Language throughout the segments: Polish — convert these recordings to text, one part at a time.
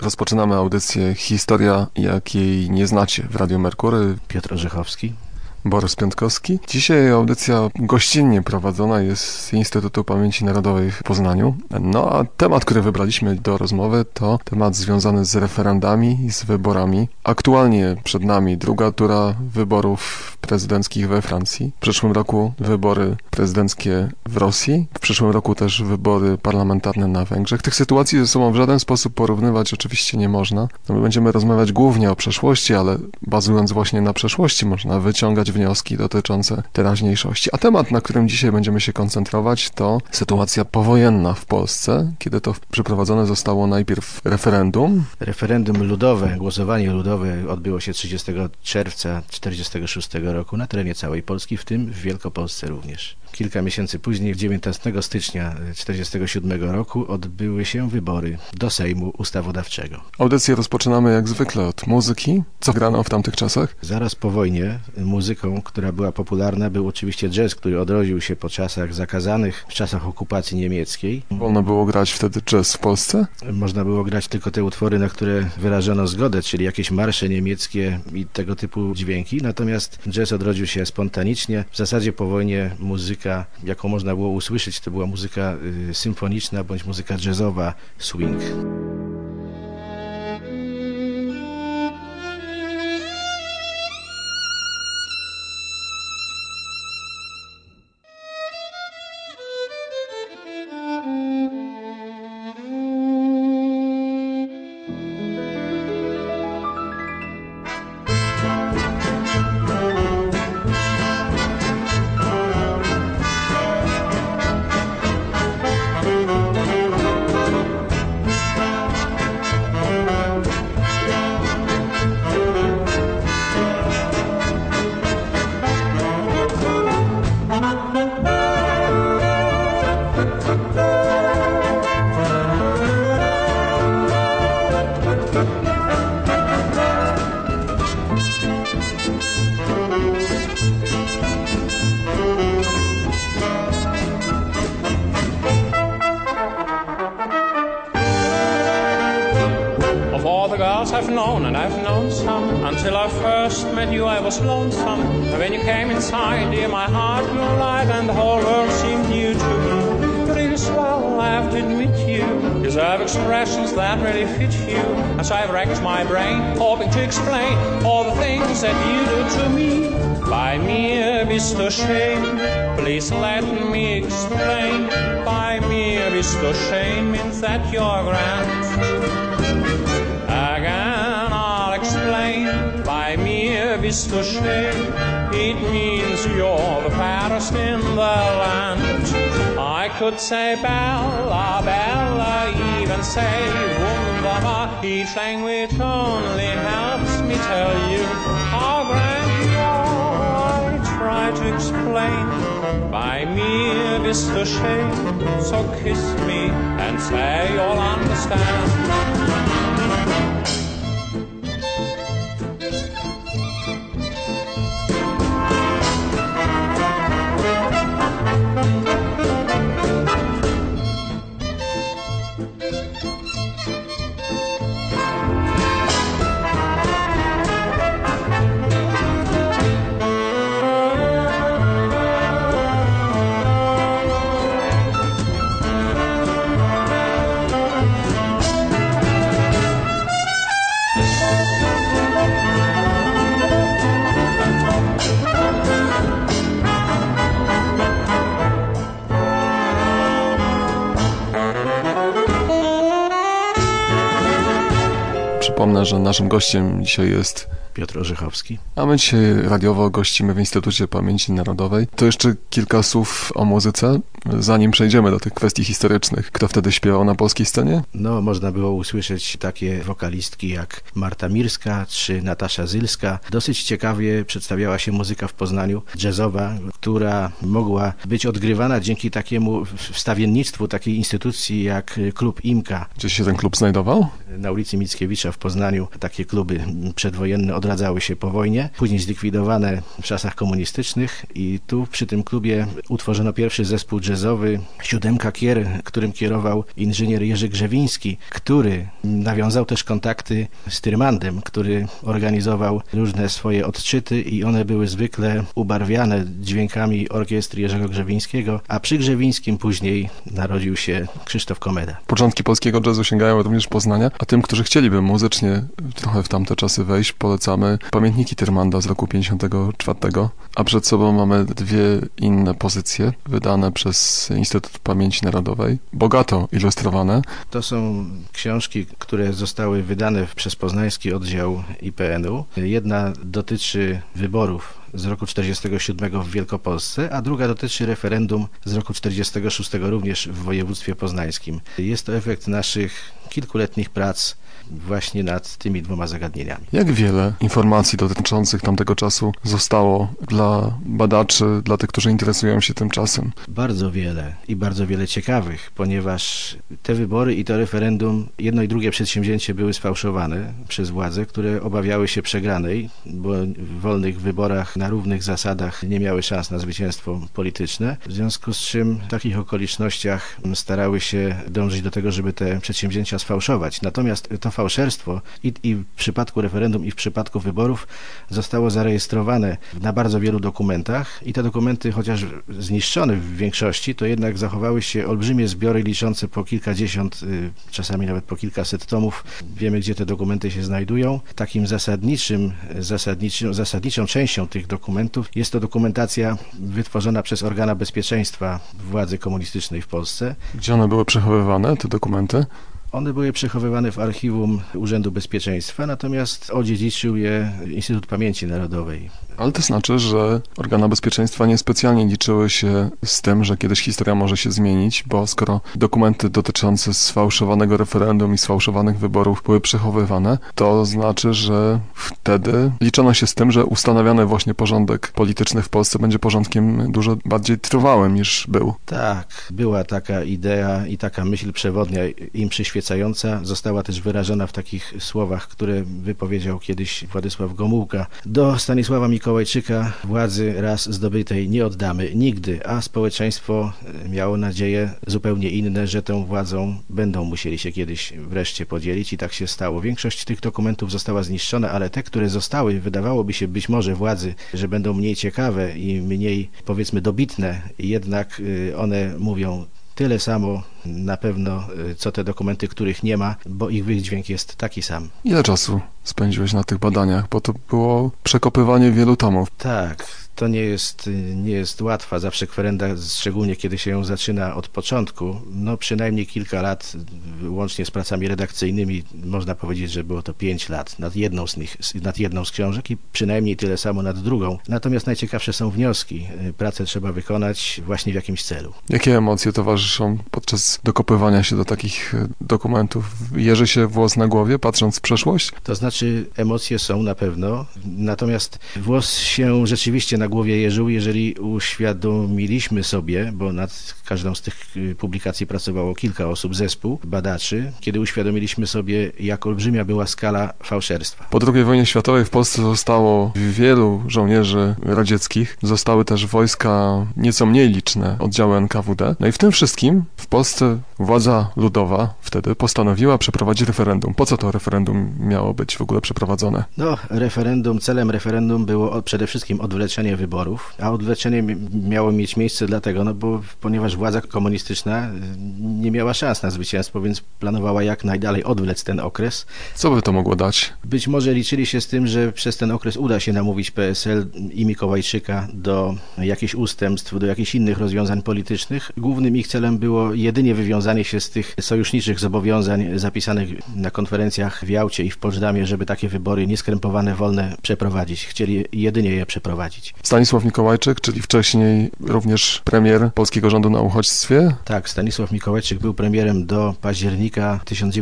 Rozpoczynamy audycję Historia, jak jej nie znacie w Radiu Merkury. Piotr Orzechowski. Borys Piątkowski. Dzisiaj audycja gościnnie prowadzona jest z Instytutu Pamięci Narodowej w Poznaniu. No a temat, który wybraliśmy do rozmowy, to temat związany z referendami i z wyborami. Aktualnie przed nami druga tura wyborów prezydenckich we Francji. W przyszłym roku wybory prezydenckie w Rosji. W przyszłym roku też wybory parlamentarne na Węgrzech. Tych sytuacji ze sobą w żaden sposób porównywać oczywiście nie można. No my będziemy rozmawiać głównie o przeszłości, ale bazując właśnie na przeszłości można wyciągać wnioski dotyczące teraźniejszości. A temat, na którym dzisiaj będziemy się koncentrować, to sytuacja powojenna w Polsce, kiedy to przeprowadzone zostało najpierw referendum. Referendum ludowe, głosowanie ludowe odbyło się 30 czerwca 1946 roku na terenie całej Polski, w tym w Wielkopolsce również. Kilka miesięcy później, 19 stycznia 1947 roku, odbyły się wybory do Sejmu Ustawodawczego. Audycję rozpoczynamy jak zwykle od muzyki. Co grano w tamtych czasach? Zaraz po wojnie muzyką, która była popularna, był oczywiście jazz, który odrodził się po czasach zakazanych, w czasach okupacji niemieckiej. Wolno było grać wtedy jazz w Polsce? Można było grać tylko te utwory, na które wyrażono zgodę, czyli jakieś marsze niemieckie i tego typu dźwięki. Natomiast jazz odrodził się spontanicznie. W zasadzie po wojnie muzyka, jaką można było usłyszeć, to była muzyka symfoniczna bądź muzyka jazzowa, swing. I've known some. Until I first met you I was lonesome. And when you came inside, dear, my heart grew light and the whole world seemed new to me. You're really swell, I have to admit you deserve expressions that really fit you. And so I've racked my brain, hoping to explain all the things that you do to me. By mir bist du schön, please let me explain. By mir bist du schön means that you're grand. Again I'll explain. By mir bist du schön, it means you're the fairest in the land. I could say Bella, Bella, even say wunderbar. Each language only helps me tell you how grand you are. I try to explain. By mir bist du schön, so kiss me and say you'll understand. Przypomnę, że naszym gościem dzisiaj jest Piotr Orzechowski. A my dzisiaj radiowo gościmy w Instytucie Pamięci Narodowej. To jeszcze kilka słów o muzyce, zanim przejdziemy do tych kwestii historycznych. Kto wtedy śpiewał na polskiej scenie? No, można było usłyszeć takie wokalistki jak Marta Mirska czy Natasza Zylska. Dosyć ciekawie przedstawiała się muzyka w Poznaniu, jazzowa, która mogła być odgrywana dzięki takiemu wstawiennictwu takiej instytucji jak klub IMKA. Gdzie się ten klub znajdował? Na ulicy Mickiewicza w Poznaniu takie kluby przedwojenne odradzały się po wojnie, później zlikwidowane w czasach komunistycznych i tu przy tym klubie utworzono pierwszy zespół jazzowy Siódemka Kier, którym kierował inżynier Jerzy Grzewiński, który nawiązał też kontakty z Tyrmandem, który organizował różne swoje odczyty i one były zwykle ubarwiane dźwiękami orkiestry Jerzego Grzewińskiego, a przy Grzewińskim później narodził się Krzysztof Komeda. Początki polskiego jazzu sięgają również Poznania, a tym, którzy chcieliby muzycznie trochę w tamte czasy wejść, polecamy pamiętniki Tyrmanda z roku 54, a przed sobą mamy dwie inne pozycje wydane przez Instytut Pamięci Narodowej, bogato ilustrowane. To są książki, które zostały wydane przez poznański oddział IPN-u. Jedna dotyczy wyborów z roku 47 w Wielkopolsce, a druga dotyczy referendum z roku 46 również w województwie poznańskim. Jest to efekt naszych kilkuletnich prac właśnie nad tymi dwoma zagadnieniami. Jak wiele informacji dotyczących tamtego czasu zostało dla badaczy, dla tych, którzy interesują się tym czasem? Bardzo wiele i bardzo wiele ciekawych, ponieważ te wybory i to referendum, jedno i drugie przedsięwzięcie były sfałszowane przez władze, które obawiały się przegranej, bo w wolnych wyborach na równych zasadach nie miały szans na zwycięstwo polityczne. W związku z czym w takich okolicznościach starały się dążyć do tego, żeby te przedsięwzięcia sfałszować. Natomiast to fałszerstwo i w przypadku referendum, i w przypadku wyborów zostało zarejestrowane na bardzo wielu dokumentach i te dokumenty, chociaż zniszczone w większości, to jednak zachowały się olbrzymie zbiory liczące po kilkadziesiąt, czasami nawet po kilkaset tomów. Wiemy, gdzie te dokumenty się znajdują. Takim zasadniczą częścią tych dokumentów jest to dokumentacja wytworzona przez organa bezpieczeństwa władzy komunistycznej w Polsce. Gdzie one były przechowywane, te dokumenty? One były przechowywane w archiwum Urzędu Bezpieczeństwa, natomiast odziedziczył je Instytut Pamięci Narodowej. Ale to znaczy, że organa bezpieczeństwa niespecjalnie liczyły się z tym, że kiedyś historia może się zmienić, bo skoro dokumenty dotyczące sfałszowanego referendum i sfałszowanych wyborów były przechowywane, to znaczy, że wtedy liczono się z tym, że ustanawiany właśnie porządek polityczny w Polsce będzie porządkiem dużo bardziej trwałym niż był. Tak, była taka idea i taka myśl przewodnia im przyświecająca. Została też wyrażona w takich słowach, które wypowiedział kiedyś Władysław Gomułka. Do Stanisława Mikołajczyka władzy raz zdobytej nie oddamy nigdy, a społeczeństwo miało nadzieje zupełnie inne, że tą władzą będą musieli się kiedyś wreszcie podzielić i tak się stało. Większość tych dokumentów została zniszczona, ale te, które zostały, wydawałoby się być może władzy, że będą mniej ciekawe i mniej, powiedzmy, dobitne, jednak one mówią tyle samo na pewno, co te dokumenty, których nie ma, bo ich wydźwięk jest taki sam. Ile czasu spędziłeś na tych badaniach? Bo to było przekopywanie wielu tomów. Tak. To nie jest łatwa zawsze kwerenda, szczególnie kiedy się ją zaczyna od początku. No przynajmniej kilka lat, łącznie z pracami redakcyjnymi, można powiedzieć, że było to 5 lat nad jedną z książek i przynajmniej tyle samo nad drugą. Natomiast najciekawsze są wnioski. Pracę trzeba wykonać właśnie w jakimś celu. Jakie emocje towarzyszą podczas dokopywania się do takich dokumentów? Jeży się włos na głowie, patrząc w przeszłość? To znaczy emocje są na pewno, natomiast włos się rzeczywiście na głowie jeżył, jeżeli uświadomiliśmy sobie, bo nad każdą z tych publikacji pracowało kilka osób, zespół badaczy, kiedy uświadomiliśmy sobie, jak olbrzymia była skala fałszerstwa. Po II wojnie światowej w Polsce zostało wielu żołnierzy radzieckich, zostały też wojska nieco mniej liczne, oddziały NKWD. No i w tym wszystkim w Polsce władza ludowa wtedy postanowiła przeprowadzić referendum. Po co to referendum miało być w ogóle przeprowadzone? No, celem referendum było przede wszystkim odwleczenie wyborów, a odwleczenie miało mieć miejsce dlatego, ponieważ władza komunistyczna nie miała szans na zwycięstwo, więc planowała jak najdalej odwlec ten okres. Co by to mogło dać? Być może liczyli się z tym, że przez ten okres uda się namówić PSL i Mikołajczyka do jakichś ustępstw, do jakichś innych rozwiązań politycznych. Głównym ich celem było jedynie wywiązanie się z tych sojuszniczych zobowiązań zapisanych na konferencjach w Jałcie i w Poczdamie, żeby takie wybory nieskrępowane, wolne przeprowadzić. Chcieli jedynie je przeprowadzić. Stanisław Mikołajczyk, czyli wcześniej również premier polskiego rządu na uchodźstwie? Tak, Stanisław Mikołajczyk był premierem do października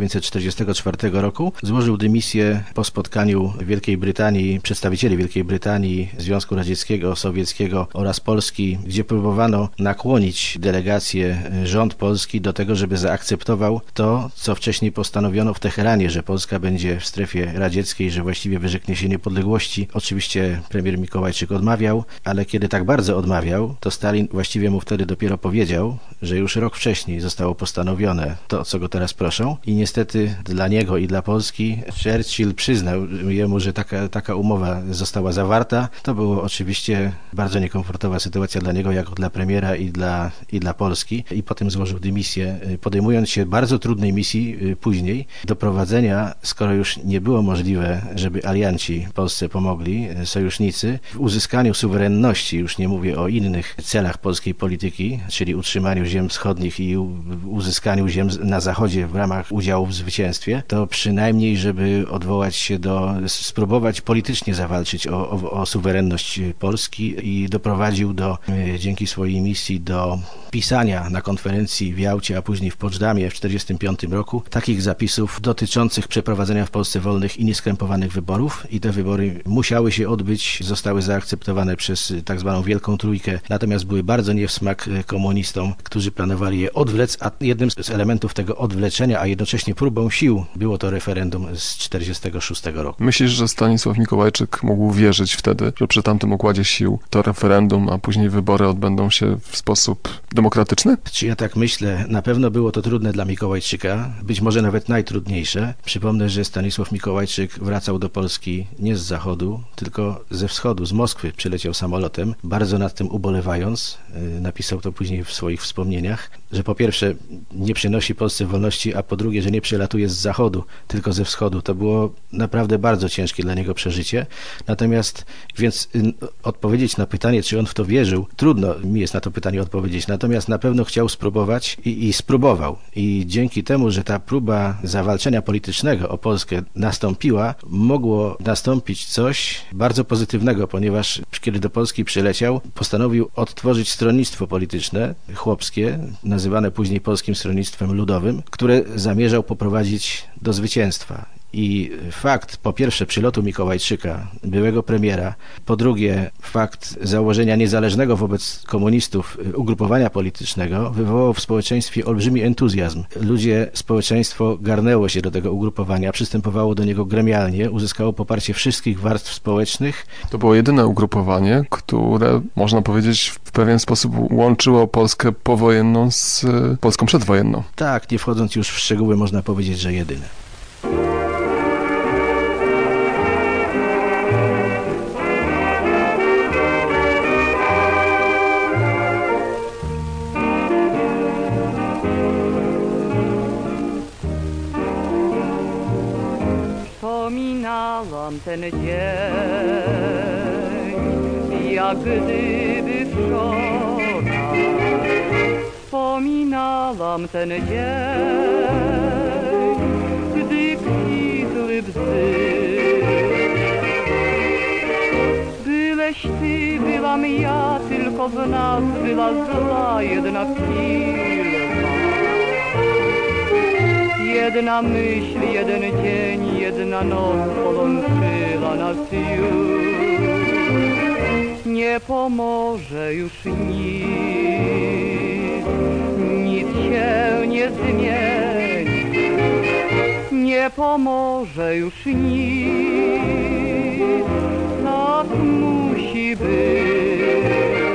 1944 roku. Złożył dymisję po spotkaniu przedstawicieli Wielkiej Brytanii, Związku Radzieckiego, Sowieckiego oraz Polski, gdzie próbowano nakłonić delegację, rząd polski Polski do tego, żeby zaakceptował to, co wcześniej postanowiono w Teheranie, że Polska będzie w strefie radzieckiej, że właściwie wyrzeknie się niepodległości. Oczywiście premier Mikołajczyk odmawiał, ale kiedy tak bardzo odmawiał, to Stalin właściwie mu wtedy dopiero powiedział, że już rok wcześniej zostało postanowione to, o co go teraz proszą i niestety dla niego i dla Polski Churchill przyznał jemu, że taka umowa została zawarta. To było oczywiście bardzo niekomfortowa sytuacja dla niego, jako dla premiera i dla Polski i potem złożył dymisję, podejmując się bardzo trudnej misji później, doprowadzenia, skoro już nie było możliwe, żeby alianci Polsce pomogli, sojusznicy, w uzyskaniu suwerenności, już nie mówię o innych celach polskiej polityki, czyli utrzymaniu ziem wschodnich i uzyskaniu ziem na zachodzie w ramach udziału w zwycięstwie, to przynajmniej, żeby odwołać się spróbować politycznie zawalczyć o suwerenność Polski i doprowadził dzięki swojej misji do pisania na konferencji w Jałcie, a później w Poczdamie w 1945 roku takich zapisów dotyczących przeprowadzenia w Polsce wolnych i nieskrępowanych wyborów i te wybory musiały się odbyć, zostały zaakceptowane przez tak zwaną Wielką Trójkę, natomiast były bardzo nie w smak komunistom, którzy planowali je odwlec, a jednym z elementów tego odwleczenia, a jednocześnie próbą sił było to referendum z 1946 roku. Myślisz, że Stanisław Mikołajczyk mógł wierzyć wtedy, że przy tamtym układzie sił to referendum, a później wybory odbędą się w sposób demokratyczny? Czy ja tak myślę? Na pewno było to trudne dla Mikołajczyka, być może nawet najtrudniejsze. Przypomnę, że Stanisław Mikołajczyk wracał do Polski nie z zachodu, tylko ze wschodu, z Moskwy. Przyleciał samolotem, bardzo nad tym ubolewając. Napisał to później w swoich wspomnieniach, że po pierwsze nie przynosi Polsce wolności, a po drugie, że nie przylatuje z zachodu, tylko ze wschodu. To było naprawdę bardzo ciężkie dla niego przeżycie. Natomiast, więc odpowiedzieć na pytanie, czy on w to wierzył, trudno mi jest na to pytanie odpowiedzieć. Natomiast na pewno chciał spróbować i spróbował. I dzięki temu, że ta próba zawalczenia politycznego o Polskę nastąpiła, mogło nastąpić coś bardzo pozytywnego, ponieważ kiedy do Polski przyleciał, postanowił odtworzyć stronnictwo polityczne, chłopskie, nazywane później Polskim Stronnictwem Ludowym, które zamierzał poprowadzić do zwycięstwa. I fakt, po pierwsze, przylotu Mikołajczyka, byłego premiera, po drugie, fakt założenia niezależnego wobec komunistów ugrupowania politycznego wywołał w społeczeństwie olbrzymi entuzjazm. Społeczeństwo garnęło się do tego ugrupowania, przystępowało do niego gremialnie, uzyskało poparcie wszystkich warstw społecznych. To było jedyne ugrupowanie, które, można powiedzieć, w pewien sposób łączyło Polskę powojenną z Polską przedwojenną. Tak, nie wchodząc już w szczegóły, można powiedzieć, że jedyne. Wspominałam ten dzień, jak gdyby wczoraj. Wspominałam ten dzień, gdy kwitły bzy. Byłeś ty, byłam ja, tylko z nas była zła jedna chwila. Jedna myśl, jeden dzień, jedna noc połączyła nas już. Nie pomoże już nic, nic się nie zmieni. Nie pomoże już nic, tak musi być.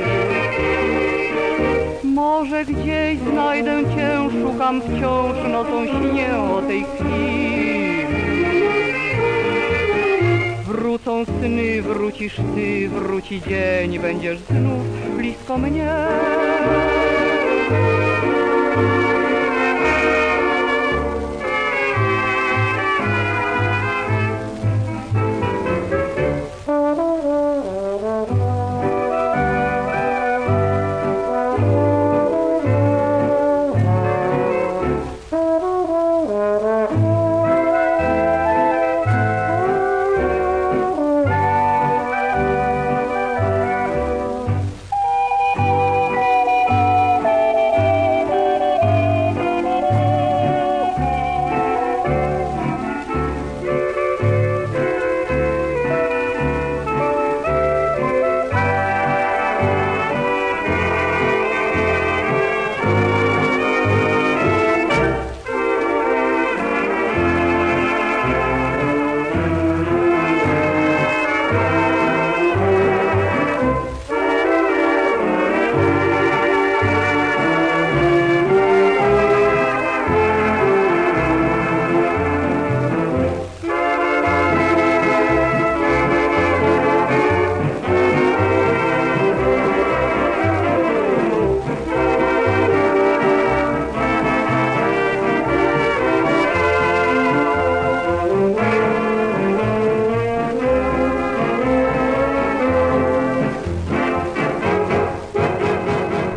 Może gdzieś znajdę cię, szukam wciąż, nocą śnię o tej chwili. Wrócą sny, wrócisz ty, wróci dzień, będziesz znów blisko mnie.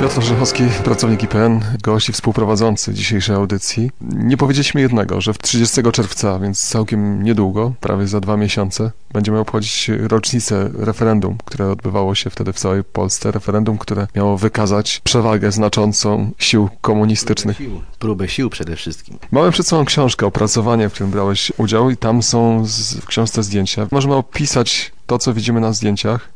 Piotr Orzechowski, pracownik IPN, gość i współprowadzący dzisiejszej audycji. Nie powiedzieliśmy jednego, że w 30 czerwca, więc całkiem niedługo, prawie za 2 miesiące, będziemy obchodzić rocznicę referendum, które odbywało się wtedy w całej Polsce. Referendum, które miało wykazać przewagę znaczącą sił komunistycznych. Próbę sił przede wszystkim. Mamy przed sobą książkę, opracowanie, w którym brałeś udział i tam są w książce zdjęcia. Możemy opisać to, co widzimy na zdjęciach.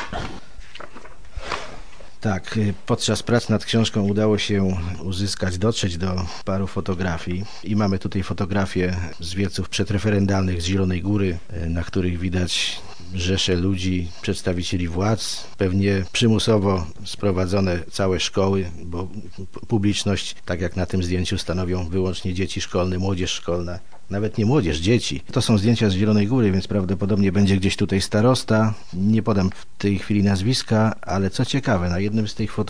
Tak, podczas prac nad książką udało się dotrzeć do paru fotografii i mamy tutaj fotografie z wieców przedreferendalnych z Zielonej Góry, na których widać rzesze ludzi, przedstawicieli władz, pewnie przymusowo sprowadzone całe szkoły, bo publiczność, tak jak na tym zdjęciu, stanowią wyłącznie dzieci szkolne, młodzież szkolna. Nawet nie młodzież, dzieci. To są zdjęcia z Zielonej Góry, więc prawdopodobnie będzie gdzieś tutaj starosta. Nie podam w tej chwili nazwiska, ale co ciekawe, na jednej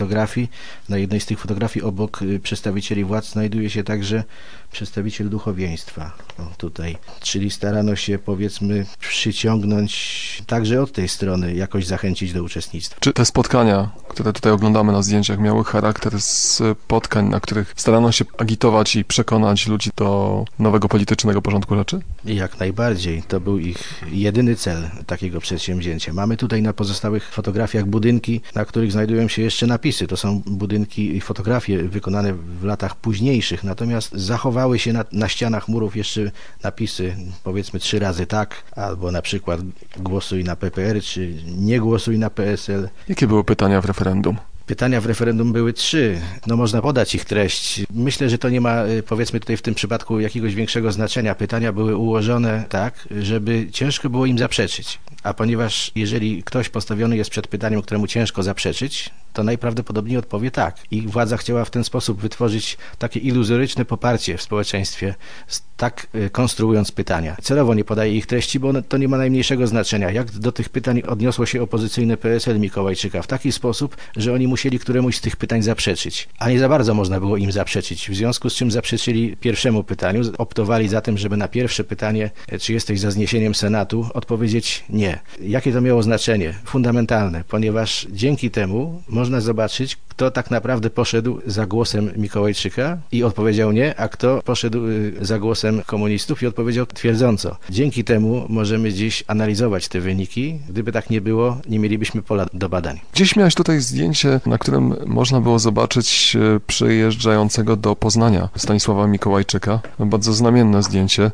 z tych fotografii obok przedstawicieli władz znajduje się także przedstawiciel duchowieństwa. Tutaj. Czyli starano się, powiedzmy, przyciągnąć także od tej strony, jakoś zachęcić do uczestnictwa. Czy te spotkania, które tutaj oglądamy na zdjęciach, miały charakter spotkań, na których starano się agitować i przekonać ludzi do nowego politycznego porządku rzeczy? Jak najbardziej. To był ich jedyny cel takiego przedsięwzięcia. Mamy tutaj na pozostałych fotografiach budynki, na których znajdują się jeszcze napisy. To są budynki i fotografie wykonane w latach późniejszych, natomiast zachowały się na ścianach murów jeszcze napisy, powiedzmy 3 razy tak, albo na przykład głosuj na PPR, czy nie głosuj na PSL. Jakie były pytania w referendum? Pytania w referendum były 3. Można podać ich treść. Myślę, że to nie ma, powiedzmy tutaj w tym przypadku, jakiegoś większego znaczenia. Pytania były ułożone tak, żeby ciężko było im zaprzeczyć. A ponieważ jeżeli ktoś postawiony jest przed pytaniem, któremu ciężko zaprzeczyć, to najprawdopodobniej odpowie tak. I władza chciała w ten sposób wytworzyć takie iluzoryczne poparcie w społeczeństwie, tak konstruując pytania. Celowo nie podaje ich treści, bo to nie ma najmniejszego znaczenia. Jak do tych pytań odniosło się opozycyjne PSL Mikołajczyka? W taki sposób, że oni musieli któremuś z tych pytań zaprzeczyć. A nie za bardzo można było im zaprzeczyć. W związku z czym zaprzeczyli pierwszemu pytaniu, optowali za tym, żeby na pierwsze pytanie, czy jesteś za zniesieniem Senatu, odpowiedzieć nie. Jakie to miało znaczenie? Fundamentalne, ponieważ dzięki temu można zobaczyć, kto tak naprawdę poszedł za głosem Mikołajczyka i odpowiedział nie, a kto poszedł za głosem komunistów i odpowiedział twierdząco. Dzięki temu możemy dziś analizować te wyniki. Gdyby tak nie było, nie mielibyśmy pola do badań. Gdzieś miałeś tutaj zdjęcie, na którym można było zobaczyć przyjeżdżającego do Poznania Stanisława Mikołajczyka. Bardzo znamienne zdjęcie.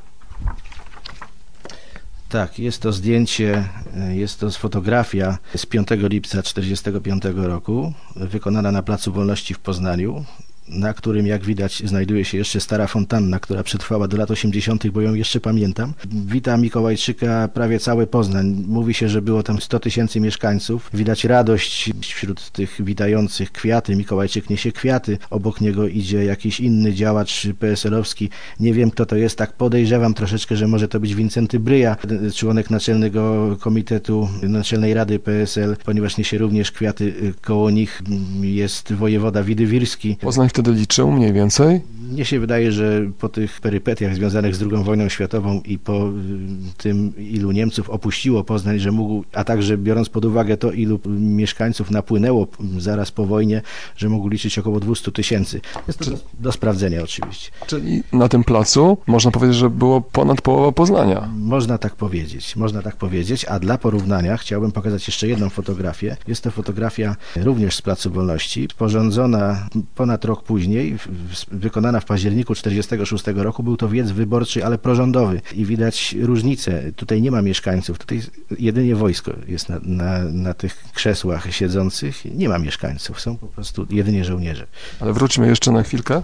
Tak, jest to zdjęcie, jest to fotografia z 5 lipca 1945 roku, wykonana na Placu Wolności w Poznaniu, na którym, jak widać, znajduje się jeszcze stara fontanna, która przetrwała do lat 80., bo ją jeszcze pamiętam. Wita Mikołajczyka prawie cały Poznań. Mówi się, że było tam 100 000 mieszkańców. Widać radość wśród tych witających, kwiaty. Mikołajczyk niesie kwiaty. Obok niego idzie jakiś inny działacz PSL-owski. Nie wiem, kto to jest. Tak podejrzewam troszeczkę, że może to być Wincenty Bryja, członek Naczelnego Komitetu Naczelnej Rady PSL, ponieważ niesie również kwiaty. Koło nich jest wojewoda Widywirski. Poznań wtedy liczył mniej więcej? Mnie się wydaje, że po tych perypetiach związanych z II wojną światową i po tym, ilu Niemców opuściło Poznań, że mógł, a także biorąc pod uwagę to, ilu mieszkańców napłynęło zaraz po wojnie, że mógł liczyć około 200 000. Jest to do sprawdzenia oczywiście. Czyli na tym placu można powiedzieć, że było ponad połowa Poznania. Można tak powiedzieć, a dla porównania chciałbym pokazać jeszcze jedną fotografię. Jest to fotografia również z Placu Wolności, sporządzona ponad rok później, wykonana w październiku 1946 roku. Był to wiec wyborczy, ale prorządowy i widać różnicę. Tutaj nie ma mieszkańców, tutaj jedynie wojsko jest na tych krzesłach siedzących. Nie ma mieszkańców, są po prostu jedynie żołnierze. Ale wróćmy jeszcze na chwilkę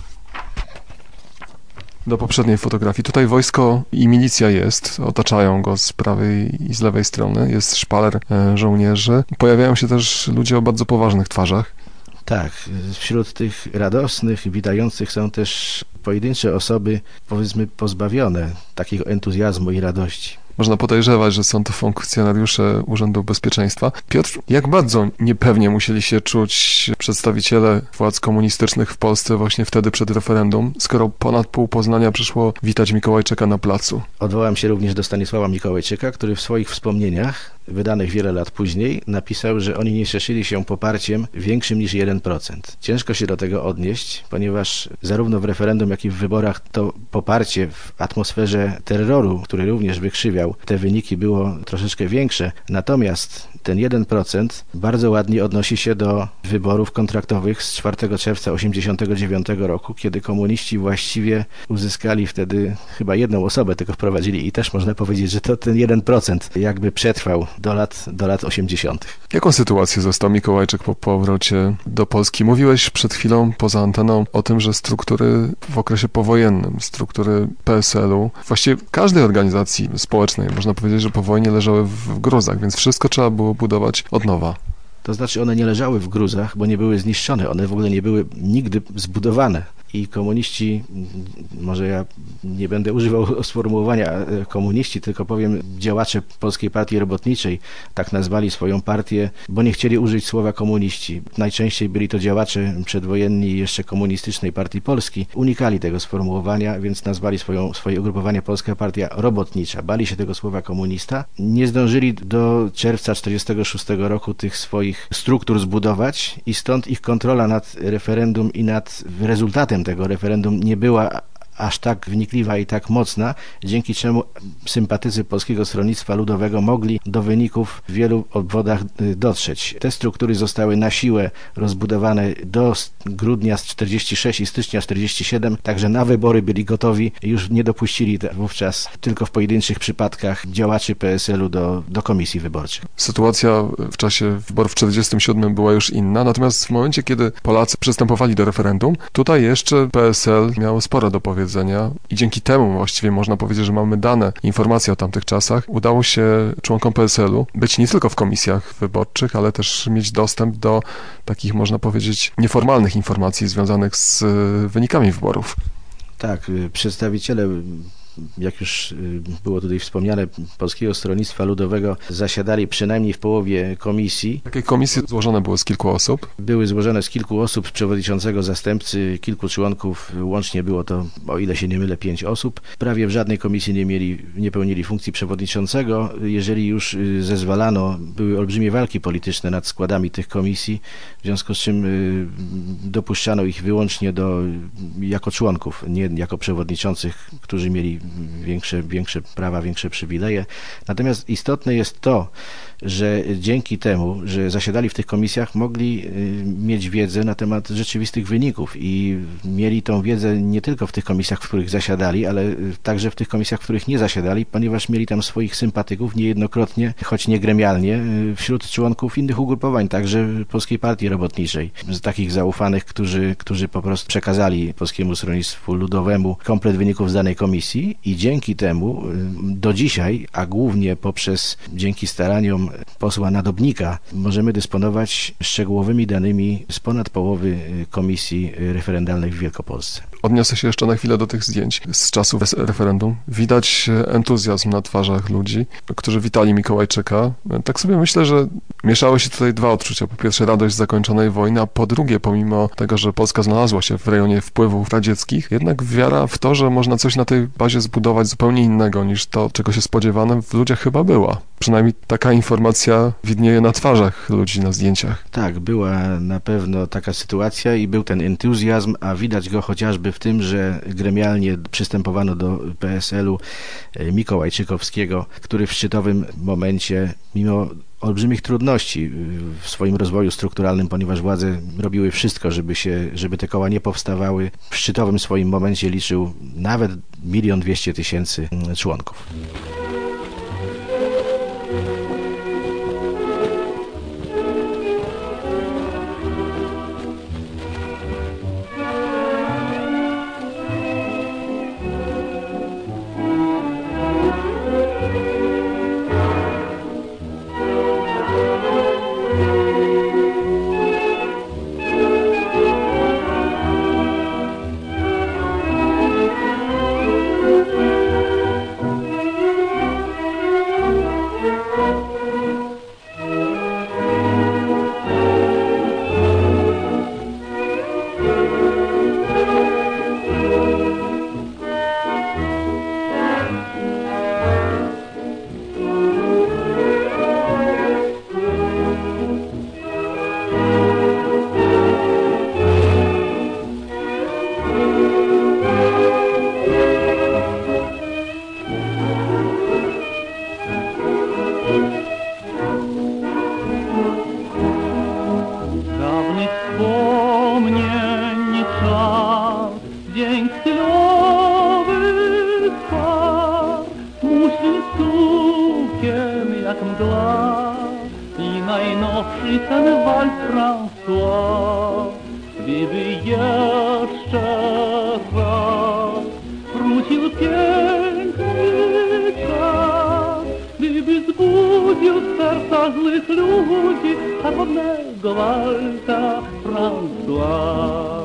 do poprzedniej fotografii. Tutaj wojsko i milicja jest, otaczają go z prawej i z lewej strony. Jest szpaler żołnierzy. Pojawiają się też ludzie o bardzo poważnych twarzach. Tak, wśród tych radosnych, witających są też pojedyncze osoby, powiedzmy, pozbawione takiego entuzjazmu i radości. Można podejrzewać, że są to funkcjonariusze Urzędu Bezpieczeństwa. Piotr, jak bardzo niepewnie musieli się czuć przedstawiciele władz komunistycznych w Polsce właśnie wtedy przed referendum, skoro ponad pół Poznania przyszło witać Mikołajczyka na placu? Odwołam się również do Stanisława Mikołajczyka, który w swoich wspomnieniach wydanych wiele lat później, napisał, że oni nie cieszyli się poparciem większym niż 1%. Ciężko się do tego odnieść, ponieważ zarówno w referendum, jak i w wyborach to poparcie w atmosferze terroru, który również wykrzywiał te wyniki, było troszeczkę większe. Natomiast ten 1% bardzo ładnie odnosi się do wyborów kontraktowych z 4 czerwca 1989 roku, kiedy komuniści właściwie uzyskali wtedy chyba jedną osobę, tylko wprowadzili i też można powiedzieć, że to ten 1% jakby przetrwał do lat 80. Jaką sytuację zastał Mikołajczyk po powrocie do Polski? Mówiłeś przed chwilą poza anteną o tym, że struktury w okresie powojennym, struktury PSL-u, właściwie każdej organizacji społecznej, można powiedzieć, że po wojnie leżały w gruzach, więc wszystko trzeba było budować od nowa. To znaczy one nie leżały w gruzach, bo nie były zniszczone, one w ogóle nie były nigdy zbudowane. I komuniści, może ja nie będę używał sformułowania komuniści, tylko powiem działacze Polskiej Partii Robotniczej, tak nazwali swoją partię, bo nie chcieli użyć słowa komuniści. Najczęściej byli to działacze przedwojenni jeszcze Komunistycznej Partii Polski. Unikali tego sformułowania, więc nazwali swoje ugrupowanie Polska Partia Robotnicza. Bali się tego słowa komunista. Nie zdążyli do czerwca 1946 roku tych swoich struktur zbudować i stąd ich kontrola nad referendum i nad rezultatem tego referendum nie była aż tak wnikliwa i tak mocna, dzięki czemu sympatycy Polskiego Stronnictwa Ludowego mogli do wyników w wielu obwodach dotrzeć. Te struktury zostały na siłę rozbudowane do grudnia 46 i stycznia 47, także na wybory byli gotowi, już nie dopuścili wówczas tylko w pojedynczych przypadkach działaczy PSL-u do komisji wyborczych. Sytuacja w czasie wyborów w 47 była już inna, natomiast w momencie, kiedy Polacy przystępowali do referendum, tutaj jeszcze PSL miało sporo do powiedzenia i dzięki temu właściwie można powiedzieć, że mamy dane, informacje o tamtych czasach. Udało się członkom PSL-u być nie tylko w komisjach wyborczych, ale też mieć dostęp do takich, można powiedzieć, nieformalnych informacji związanych z wynikami wyborów. Tak, przedstawiciele, jak już było tutaj wspomniane, Polskiego Stronnictwa Ludowego zasiadali przynajmniej w połowie komisji. Takie komisje złożone były z kilku osób? Były złożone z kilku osób, przewodniczącego, zastępcy, kilku członków, łącznie było to, o ile się nie mylę, 5 osób. Prawie w żadnej komisji nie pełnili funkcji przewodniczącego. Jeżeli już zezwalano, były olbrzymie walki polityczne nad składami tych komisji, w związku z czym dopuszczano ich wyłącznie jako członków, nie jako przewodniczących, którzy mieli większe prawa, większe przywileje. Natomiast istotne jest to, że dzięki temu, że zasiadali w tych komisjach, mogli mieć wiedzę na temat rzeczywistych wyników i mieli tą wiedzę nie tylko w tych komisjach, w których zasiadali, ale także w tych komisjach, w których nie zasiadali, ponieważ mieli tam swoich sympatyków niejednokrotnie, choć nie gremialnie, wśród członków innych ugrupowań, także Polskiej Partii Robotniczej, z takich zaufanych, którzy po prostu przekazali Polskiemu Stronnictwu Ludowemu komplet wyników z danej komisji i dzięki temu do dzisiaj, a głównie dzięki staraniom posła Nadobnika, możemy dysponować szczegółowymi danymi z ponad połowy komisji referendalnych w Wielkopolsce. Odniosę się jeszcze na chwilę do tych zdjęć z czasów referendum. Widać entuzjazm na twarzach ludzi, którzy witali Mikołajczyka. Tak sobie myślę, że mieszały się tutaj dwa odczucia. Po pierwsze radość z zakończonej wojny, a po drugie, pomimo tego, że Polska znalazła się w rejonie wpływów radzieckich, jednak wiara w to, że można coś na tej bazie zbudować zupełnie innego niż to, czego się spodziewano, w ludziach chyba była. Przynajmniej taka informacja widnieje na twarzach ludzi na zdjęciach. Tak, była na pewno taka sytuacja i był ten entuzjazm, a widać go chociażby w tym, że gremialnie przystępowano do PSL-u Mikołajczykowskiego, który w szczytowym momencie, mimo olbrzymich trudności w swoim rozwoju strukturalnym, ponieważ władze robiły wszystko, żeby te koła nie powstawały, w szczytowym swoim momencie liczył nawet 1 200 000 członków. sukiem jak mgła i najnowszy ten wals François. Gdyby jeszcze raz wrócił piękny czas, gdyby zbudził w sercach złych ludzi swobodnego walca François.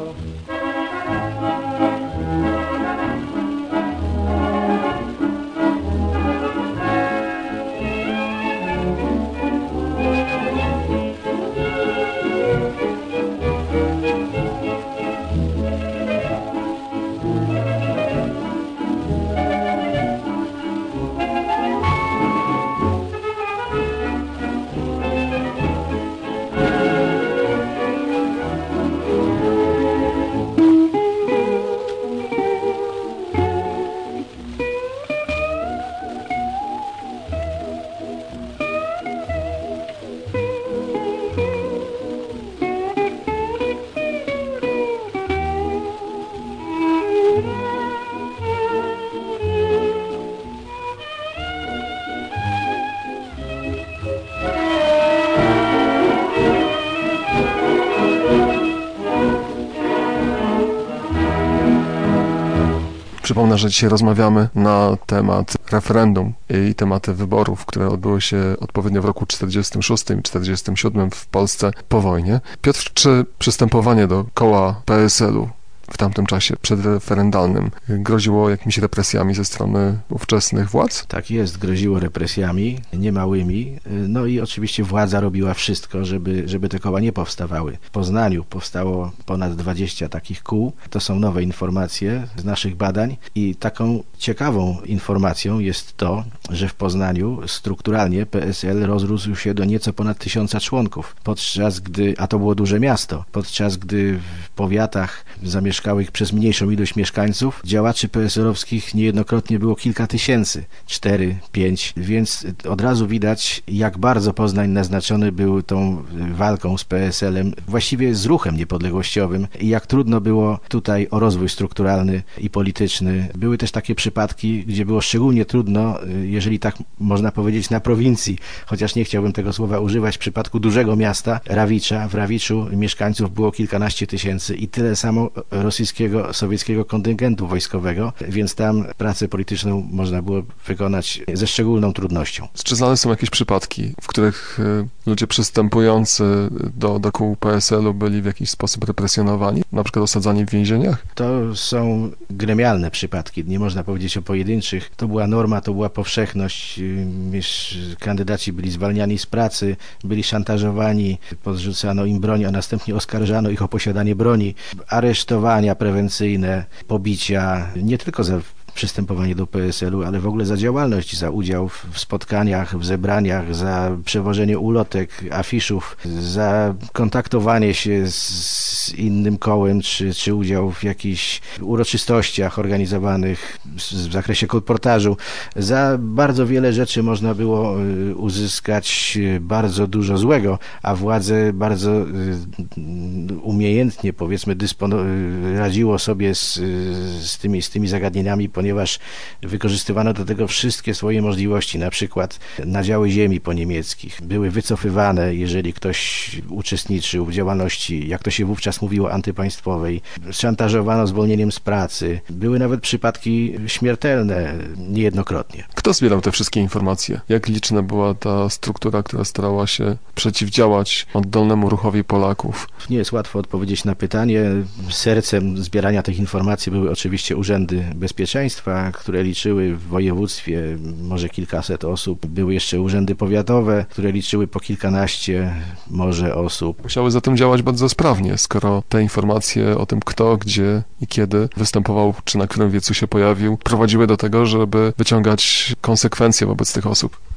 Przypomnę, że dzisiaj rozmawiamy na temat referendum i tematy wyborów, które odbyły się odpowiednio w roku 46 i 47 w Polsce po wojnie. Piotr, czy przystępowanie do koła PSL-u w tamtym czasie przedreferendalnym groziło jakimiś represjami ze strony ówczesnych władz? Tak jest, groziło represjami niemałymi. No i oczywiście władza robiła wszystko, żeby te koła nie powstawały. W Poznaniu powstało ponad 20 takich kół. To są nowe informacje z naszych badań i taką ciekawą informacją jest to, że w Poznaniu strukturalnie PSL rozrósł się do nieco ponad 1000 członków, podczas gdy, a to było duże miasto, podczas gdy w powiatach zamieszkałych przez mniejszą ilość mieszkańców działaczy PSL-owskich niejednokrotnie było kilka tysięcy, 4, 5, więc od razu widać, jak bardzo Poznań naznaczony był tą walką z PSL-em, właściwie z ruchem niepodległościowym i jak trudno było tutaj o rozwój strukturalny i polityczny. Były też takie przypadki, gdzie było szczególnie trudno, jeżeli tak można powiedzieć, na prowincji, chociaż nie chciałbym tego słowa używać, w przypadku dużego miasta, Rawicza. W Rawiczu mieszkańców było kilkanaście tysięcy i tyle samo rosyjskiego, sowieckiego kontyngentu wojskowego, więc tam pracę polityczną można było wykonać ze szczególną trudnością. Czy znane są jakieś przypadki, w których ludzie przystępujący do kół PSL-u byli w jakiś sposób represjonowani, na przykład osadzani w więzieniach? To są gremialne przypadki, nie można powiedzieć o pojedynczych. To była norma, to była powszechność. Kandydaci byli zwalniani z pracy, byli szantażowani, podrzucano im broń, a następnie oskarżano ich o posiadanie broni, aresztowania prewencyjne, pobicia, nie tylko za przystępowanie do PSL-u, ale w ogóle za działalność, za udział w spotkaniach, w zebraniach, za przewożenie ulotek, afiszów, za kontaktowanie się z innym kołem, czy udział w jakichś uroczystościach organizowanych w zakresie kolportażu. Za bardzo wiele rzeczy można było uzyskać bardzo dużo złego, a władze bardzo umiejętnie, powiedzmy, radziło sobie z tymi zagadnieniami, ponieważ wykorzystywano do tego wszystkie swoje możliwości, na przykład nadziały ziemi poniemieckich były wycofywane, jeżeli ktoś uczestniczył w działalności, jak to się wówczas mówiło, antypaństwowej. Szantażowano zwolnieniem z pracy. Były nawet przypadki śmiertelne niejednokrotnie. Kto zbierał te wszystkie informacje? Jak liczna była ta struktura, która starała się przeciwdziałać oddolnemu ruchowi Polaków? Nie jest łatwo odpowiedzieć na pytanie. Sercem zbierania tych informacji były oczywiście urzędy bezpieczeństwa, które liczyły w województwie może kilkaset osób. Były jeszcze urzędy powiatowe, które liczyły po kilkanaście może osób. Musiały zatem działać bardzo sprawnie, skoro te informacje o tym, kto, gdzie i kiedy występował, czy na którym wiecu się pojawił, prowadziły do tego, żeby wyciągać konsekwencje wobec tych osób.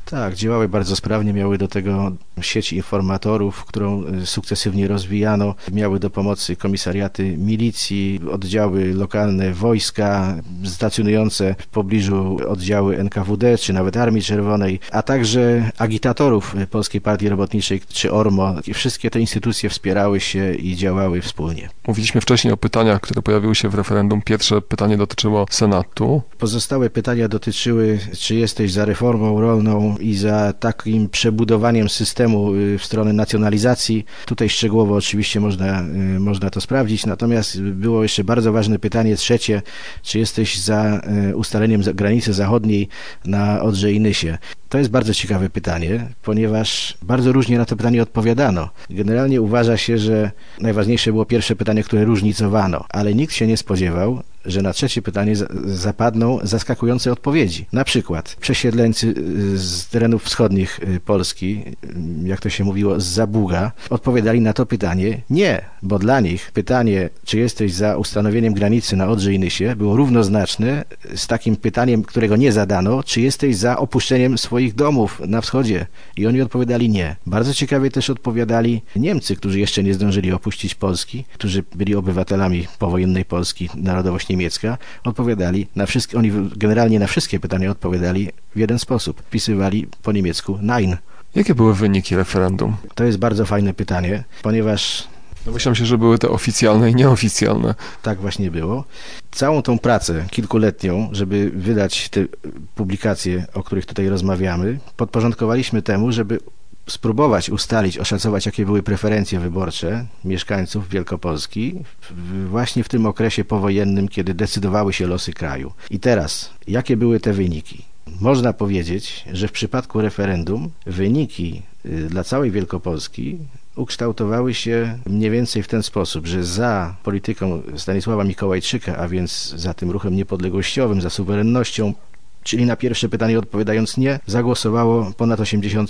Tak, działały bardzo sprawnie, miały do tego sieć informatorów, którą sukcesywnie rozwijano, miały do pomocy komisariaty milicji, oddziały lokalne wojska, stacjonujące w pobliżu oddziały NKWD, czy nawet Armii Czerwonej, a także agitatorów Polskiej Partii Robotniczej, czy ORMO. I wszystkie te instytucje wspierały się i działały wspólnie. Mówiliśmy wcześniej o pytaniach, które pojawiły się w referendum. Pierwsze pytanie dotyczyło Senatu. Pozostałe pytania dotyczyły, czy jesteś za reformą rolną i za takim przebudowaniem systemu w stronę nacjonalizacji. Tutaj szczegółowo oczywiście można to sprawdzić, natomiast było jeszcze bardzo ważne pytanie trzecie, czy jesteś za ustaleniem granicy zachodniej na Odrze i Nysie. To jest bardzo ciekawe pytanie, ponieważ bardzo różnie na to pytanie odpowiadano. Generalnie uważa się, że najważniejsze było pierwsze pytanie, które różnicowano, ale nikt się nie spodziewał, że na trzecie pytanie zapadną zaskakujące odpowiedzi. Na przykład przesiedleńcy z terenów wschodnich Polski, jak to się mówiło, z Zabuga, odpowiadali na to pytanie nie, bo dla nich pytanie, czy jesteś za ustanowieniem granicy na Odrze i Nysie, było równoznaczne z takim pytaniem, którego nie zadano, czy jesteś za opuszczeniem swoich domów na wschodzie. I oni odpowiadali nie. Bardzo ciekawie też odpowiadali Niemcy, którzy jeszcze nie zdążyli opuścić Polski, którzy byli obywatelami powojennej Polski, narodowość niemiecka, odpowiadali na wszystkie, oni generalnie na wszystkie pytania odpowiadali w jeden sposób. Wpisywali po niemiecku Nein. Jakie były wyniki referendum? To jest bardzo fajne pytanie, ponieważ Domyślam się, że były te oficjalne i nieoficjalne. tak właśnie było. Całą tą pracę kilkuletnią, żeby wydać te publikacje, o których tutaj rozmawiamy, podporządkowaliśmy temu, żeby spróbować ustalić, oszacować, jakie były preferencje wyborcze mieszkańców Wielkopolski właśnie w tym okresie powojennym, kiedy decydowały się losy kraju. I teraz, jakie były te wyniki? Można powiedzieć, że w przypadku referendum wyniki dla całej Wielkopolski ukształtowały się mniej więcej w ten sposób, że za polityką Stanisława Mikołajczyka, a więc za tym ruchem niepodległościowym, za suwerennością, czyli na pierwsze pytanie odpowiadając nie, zagłosowało ponad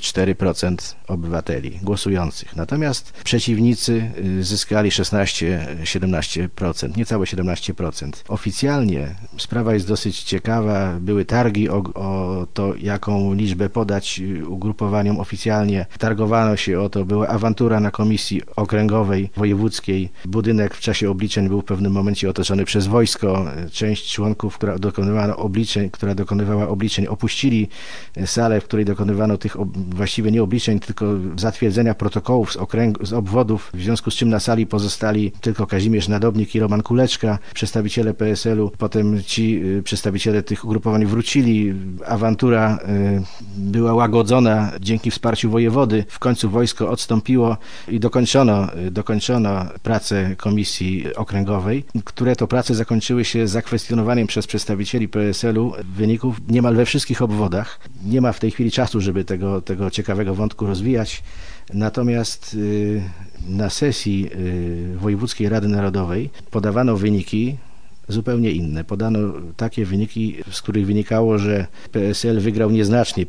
84% obywateli głosujących. Natomiast przeciwnicy zyskali 16-17%, niecałe 17%. Oficjalnie sprawa jest dosyć ciekawa. Były targi o to, jaką liczbę podać ugrupowaniom oficjalnie. Targowano się o to, była awantura na komisji okręgowej, wojewódzkiej. Budynek w czasie obliczeń był w pewnym momencie otoczony przez wojsko. Część członków, która dokonywała obliczeń, opuścili salę, w której dokonywano tych właściwie nie obliczeń, tylko zatwierdzenia protokołów z obwodów, w związku z czym na sali pozostali tylko Kazimierz Nadobnik i Roman Kuleczka, przedstawiciele PSL-u. Potem ci przedstawiciele tych ugrupowań wrócili. Awantura była łagodzona dzięki wsparciu wojewody. W końcu wojsko odstąpiło i dokończono pracę komisji okręgowej, które to prace zakończyły się zakwestionowaniem przez przedstawicieli PSL-u wyników niemal we wszystkich obwodach. Nie ma w tej chwili czasu, żeby tego ciekawego wątku rozwijać. Natomiast na sesji Wojewódzkiej Rady Narodowej podawano wyniki zupełnie inne. Podano takie wyniki, z których wynikało, że PSL wygrał nieznacznie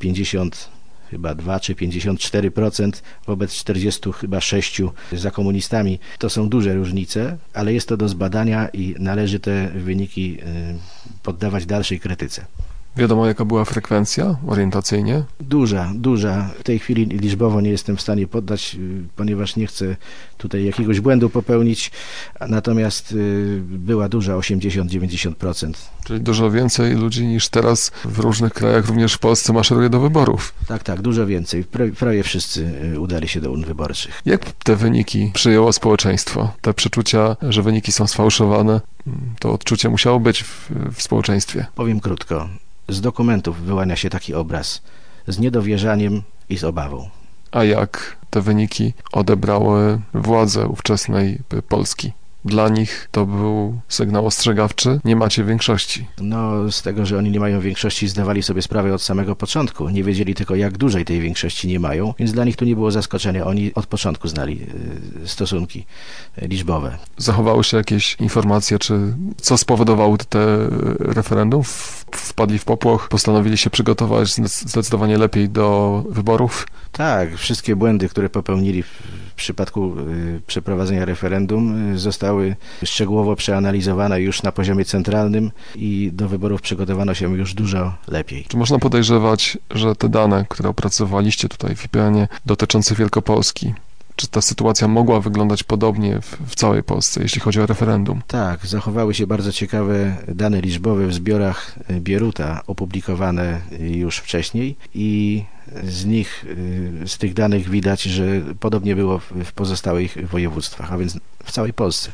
52 czy 54% wobec 46% za komunistami. To są duże różnice, ale jest to do zbadania i należy te wyniki poddawać dalszej krytyce. Wiadomo, jaka była frekwencja orientacyjnie? Duża. W tej chwili liczbowo nie jestem w stanie poddać, ponieważ nie chcę tutaj jakiegoś błędu popełnić, natomiast była duża, 80-90%. Czyli dużo więcej ludzi niż teraz w różnych krajach, również w Polsce, maszeruje do wyborów. Tak, dużo więcej. Prawie wszyscy udali się do urn wyborczych. Jak te wyniki przyjęło społeczeństwo? Te przeczucia, że wyniki są sfałszowane, to odczucie musiało być w społeczeństwie. Powiem krótko. Z dokumentów wyłania się taki obraz z niedowierzaniem i z obawą. A jak te wyniki odebrały władze ówczesnej Polski? Dla nich to był sygnał ostrzegawczy, nie macie większości. No, z tego, że oni nie mają większości, zdawali sobie sprawę od samego początku. Nie wiedzieli tylko, jak dużej tej większości nie mają, więc dla nich to nie było zaskoczenia. Oni od początku znali stosunki liczbowe. Zachowały się jakieś informacje, czy co spowodowało te referendum? Wpadli w popłoch, postanowili się przygotować zdecydowanie lepiej do wyborów? Tak, wszystkie błędy, które popełnili w przypadku przeprowadzenia referendum zostały szczegółowo przeanalizowane już na poziomie centralnym i do wyborów przygotowano się już dużo lepiej. Czy można podejrzewać, że te dane, które opracowaliście tutaj w IPN-ie dotyczące Wielkopolski, czy ta sytuacja mogła wyglądać podobnie w całej Polsce, jeśli chodzi o referendum? Tak, zachowały się bardzo ciekawe dane liczbowe w zbiorach Bieruta opublikowane już wcześniej i z tych danych widać, że podobnie było w pozostałych województwach, a więc w całej Polsce.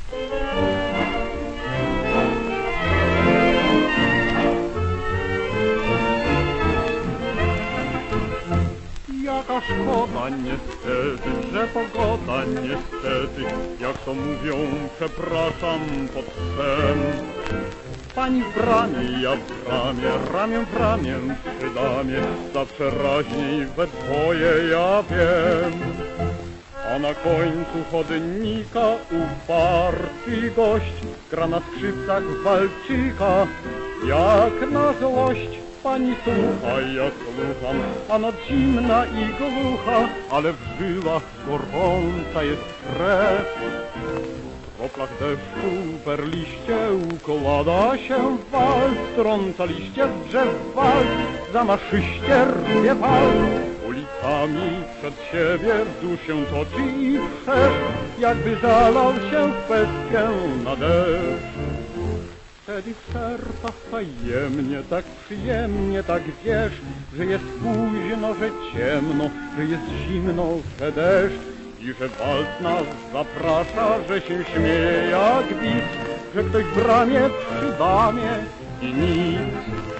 Jaka szkoda niestety, że pogoda niestety, jak to mówią, przepraszam pod sen. Pani w bramie, ja w bramie, ramię w ramię przy damie, zawsze raźniej we dwoje ja wiem. A na końcu chodnika uparty gość gra na skrzypcach walczyka, jak na złość. Pani słucha, ja słucham, a noc zimna i głucha, ale w żyłach gorąca jest krew. W kroplach deszczu perliście układa się wal, trąca liście z drzew wal, zamaszyście rwie fal. Ulicami przed siebie wzdłuż się toczy i wszerz, jakby zalał się w pestkę na deszcz. Wtedy w sercach tajemnie, tak przyjemnie, tak wiesz, że jest późno, że ciemno, że jest zimno, że deszcz i że walt nas zaprasza, że się śmieje jak widz, że ktoś w bramie przy damie i nic.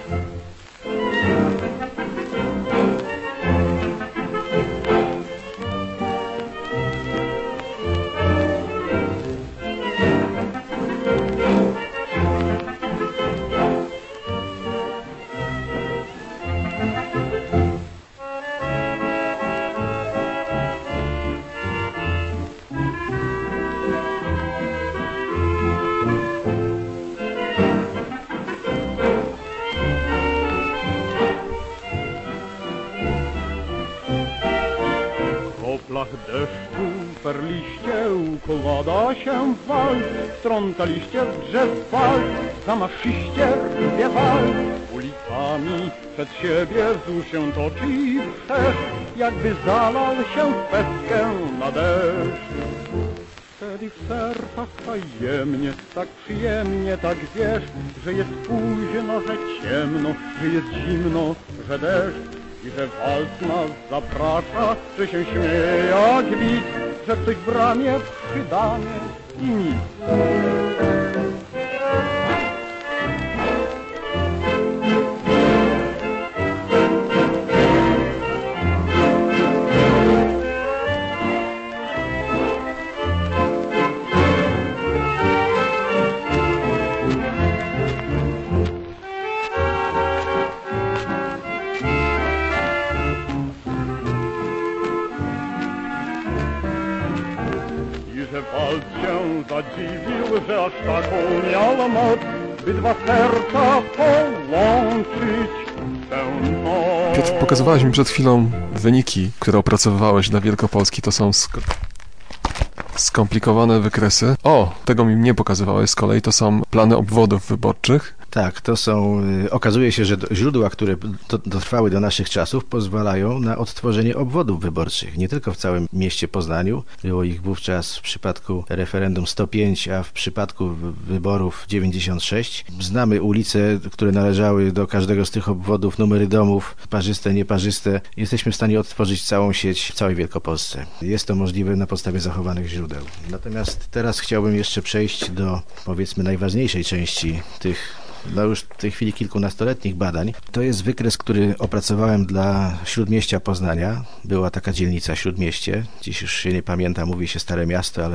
W kroplach deszczu perliście układa się wal, strąca liście z drzew fal, zamaszyście rwie fal. Ulicami przed siebie wzdłuż się toczy i wszerz, jakby zalał się w pestkę na deszcz. Wtedy w sercach tajemnie, tak przyjemnie, tak wiesz, że jest późno, że ciemno, że jest zimno, że deszcz. I że walt nas zaprasza, że się śmieje jak widz, że ktoś w bramie przy damie i nic. Że walt się zadziwił, że aż taką miał moc, by dwa serca połączyć tę noc. Piotr, pokazywałeś mi przed chwilą wyniki, które opracowywałeś dla Wielkopolski. To są skomplikowane wykresy. O, tego mi nie pokazywałeś z kolei, to są plany obwodów wyborczych. Tak, to są, okazuje się, że źródła, które dotrwały do naszych czasów, pozwalają na odtworzenie obwodów wyborczych. Nie tylko w całym mieście Poznaniu, było ich wówczas w przypadku referendum 105, a w przypadku wyborów 96. Znamy ulice, które należały do każdego z tych obwodów, numery domów, parzyste, nieparzyste. Jesteśmy w stanie odtworzyć całą sieć w całej Wielkopolsce. Jest to możliwe na podstawie zachowanych źródeł. Natomiast teraz chciałbym jeszcze przejść do, powiedzmy, najważniejszej części tych już w tej chwili kilkunastoletnich badań. To jest wykres, który opracowałem dla Śródmieścia Poznania. Była taka dzielnica Śródmieście. Dziś już się nie pamięta, mówi się Stare Miasto, ale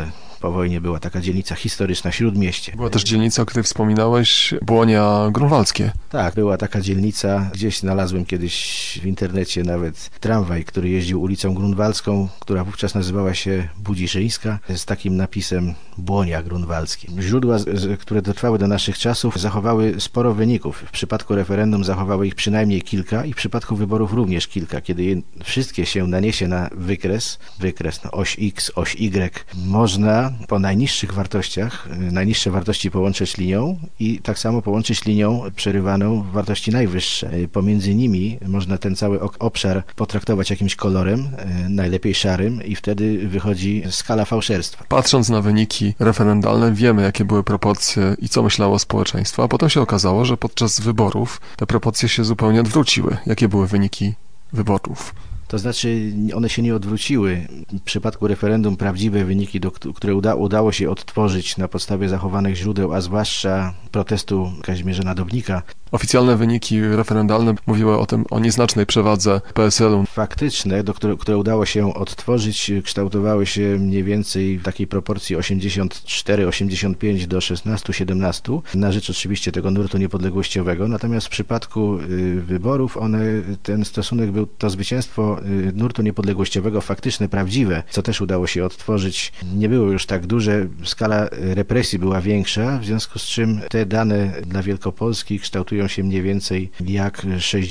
Po wojnie była taka dzielnica historyczna Śródmieście. Była też dzielnica, o której wspominałeś, Błonia Grunwaldzkie. Tak, była taka dzielnica. Gdzieś znalazłem kiedyś w internecie nawet tramwaj, który jeździł ulicą Grunwaldzką, która wówczas nazywała się Budziszyńska, z takim napisem Błonia Grunwaldzkie. Źródła, które dotrwały do naszych czasów, zachowały sporo wyników. W przypadku referendum zachowały ich przynajmniej kilka i w przypadku wyborów również kilka. Kiedy wszystkie się naniesie na wykres, oś X, oś Y, można po najniższych wartościach, najniższe wartości połączyć linią i tak samo połączyć linią przerywaną wartości najwyższe. Pomiędzy nimi można ten cały obszar potraktować jakimś kolorem, najlepiej szarym, i wtedy wychodzi skala fałszerstwa. Patrząc na wyniki referendalne, wiemy, jakie były proporcje i co myślało społeczeństwo, a potem się okazało, że podczas wyborów te proporcje się zupełnie odwróciły. Jakie były wyniki wyborów? To znaczy, one się nie odwróciły. W przypadku referendum prawdziwe wyniki, które udało się odtworzyć na podstawie zachowanych źródeł, a zwłaszcza protestu Kazimierza Nadobnika. Oficjalne wyniki referendalne mówiły o nieznacznej przewadze PSL-u. Faktyczne, które udało się odtworzyć, kształtowały się mniej więcej w takiej proporcji 84-85 do 16-17, na rzecz oczywiście tego nurtu niepodległościowego. Natomiast w przypadku wyborów ten stosunek był, to zwycięstwo nurtu niepodległościowego faktyczne, prawdziwe, co też udało się odtworzyć, nie było już tak duże. Skala represji była większa, w związku z czym te dane dla Wielkopolski kształtują się mniej więcej jak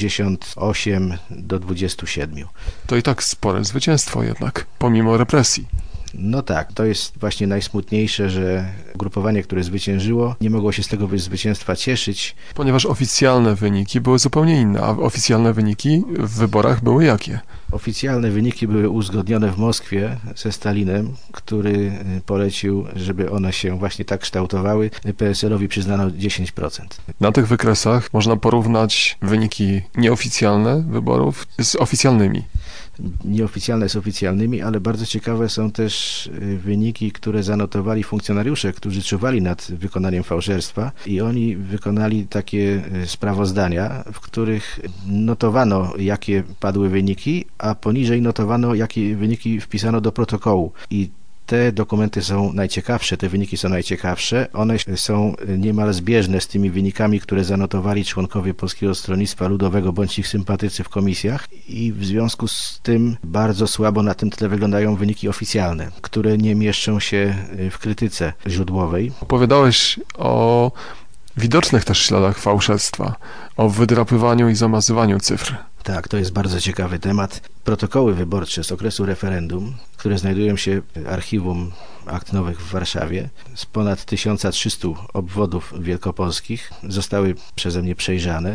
68 do 27. To i tak spore zwycięstwo jednak, pomimo represji. No tak, to jest właśnie najsmutniejsze, że ugrupowanie, które zwyciężyło, nie mogło się z tego zwycięstwa cieszyć. Ponieważ oficjalne wyniki były zupełnie inne, a oficjalne wyniki w wyborach były jakie? Oficjalne wyniki były uzgodnione w Moskwie ze Stalinem, który polecił, żeby one się właśnie tak kształtowały. PSL-owi przyznano 10%. Na tych wykresach można porównać wyniki nieoficjalne wyborów z oficjalnymi. Nieoficjalne z oficjalnymi, ale bardzo ciekawe są też wyniki, które zanotowali funkcjonariusze, którzy czuwali nad wykonaniem fałszerstwa, i oni wykonali takie sprawozdania, w których notowano, jakie padły wyniki, a poniżej notowano, jakie wyniki wpisano do protokołu. I te dokumenty są najciekawsze, te wyniki są najciekawsze. One są niemal zbieżne z tymi wynikami, które zanotowali członkowie Polskiego Stronnictwa Ludowego bądź ich sympatycy w komisjach, i w związku z tym bardzo słabo na tym tle wyglądają wyniki oficjalne, które nie mieszczą się w krytyce źródłowej. Opowiadałeś o widocznych też śladach fałszerstwa, o wydrapywaniu i zamazywaniu cyfr. Tak, to jest bardzo ciekawy temat. Protokoły wyborcze z okresu referendum, które znajdują się w archiwum akt nowych w Warszawie, z ponad 1300 obwodów wielkopolskich, zostały przeze mnie przejrzane